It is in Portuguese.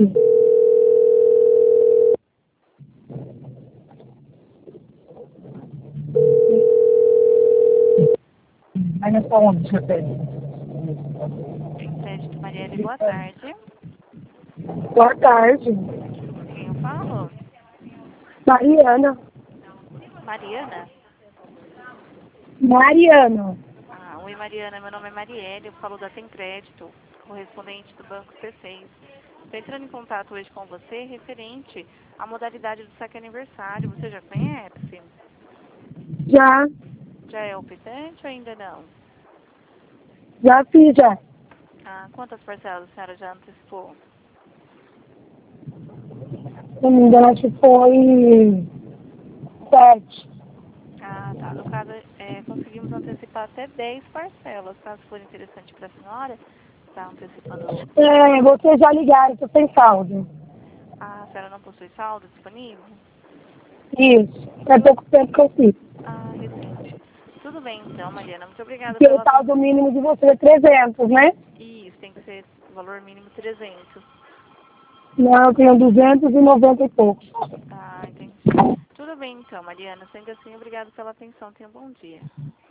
Aí nós falamos, seu Pedro. Crédito Marielle, boa tarde. Boa tarde. Quem eu falo? Mariana. Mariana? Mariana. Oi Mariana, meu nome é Marielle, eu falo da Tem Crédito, correspondente do Banco C6. Estou entrando em contato hoje com você referente à modalidade do saque aniversário. Você já conhece? Já. Já é optante ou ainda não? Já fiz, já. Quantas parcelas a senhora já antecipou? Se não me engano, acho que foi 7. Tá. No caso, conseguimos antecipar até 10 parcelas. Caso for interessante para a senhora, está antecipando. Vocês já ligaram, tô sem saldo. A senhora não possui saldo disponível? Isso. É pouco tempo que eu fiz. Recente. Tudo bem então, Mariana. Muito obrigada Porque o pela saldo atenção. mínimo de você é 300, né? Isso, tem que ser valor mínimo 300. Não, eu tenho 290 e poucos. Entendi. Tudo bem então, Mariana. Sendo assim, obrigada pela atenção. Tenha um bom dia.